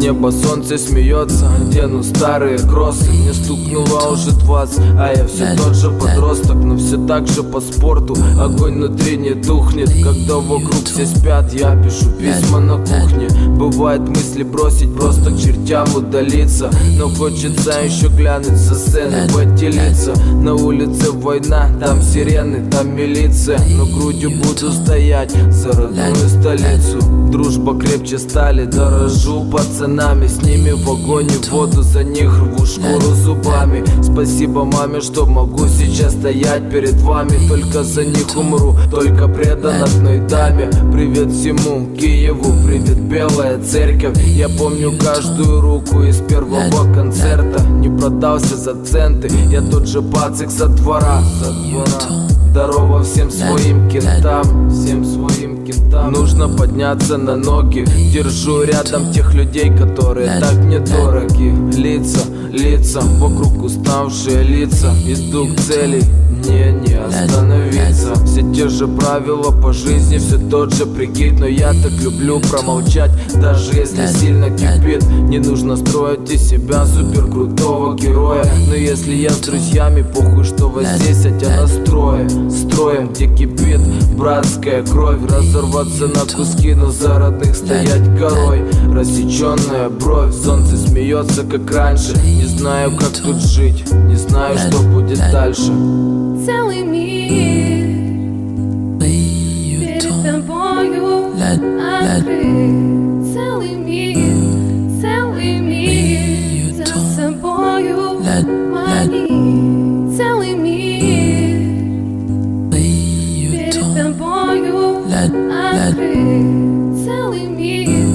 неба солнце смеется, одену старые кроссы. Мне стукнуло уже 20, а я все тот же подросток. Но все так же по спорту, огонь внутри не тухнет. Когда вокруг все спят, я пишу письма на кухне. Бывает мысли бросить, просто к чертям удалиться. Но хочется еще глянуть со сцены, поделиться. На улице война, там сирены, там милиция. Но грудью буду стоять за родную столицу. Дружба крепче стали, дорожу пацанами. С ними в огонь и в воду, за них рву шкуру зубами. Спасибо маме, что могу сейчас стоять перед вами. Только за них умру, только предан одной даме. Привет всему Киеву, привет белая церковь. Я помню каждую руку из первого концерта. Не продался за центы, я тот же пацик со двора. Здорово всем своим кентам, всем своим кентам. Нужно подняться на ноги. Держу рядом тех людей, которые так недороги. Лица, вокруг уставшие лица. Иду к цели, мне не остановиться. Все те же правила по жизни, все тот же прикид. Но я так люблю промолчать, даже если сильно кипит. Не нужно строить из себя супер крутого героя. Но если я с друзьями, похуй, что вы здесь, хотя настроя. Строим, где кипит братская кровь. Разорваться на куски, но за родных стоять горой. Рассеченная бровь, солнце смеется как раньше. Не знаю, как тут жить, не знаю, что будет дальше. Целый мир перед тобою открыт. Целый мир за собою манит. Целый мир перед тобою открыт. Целый мир.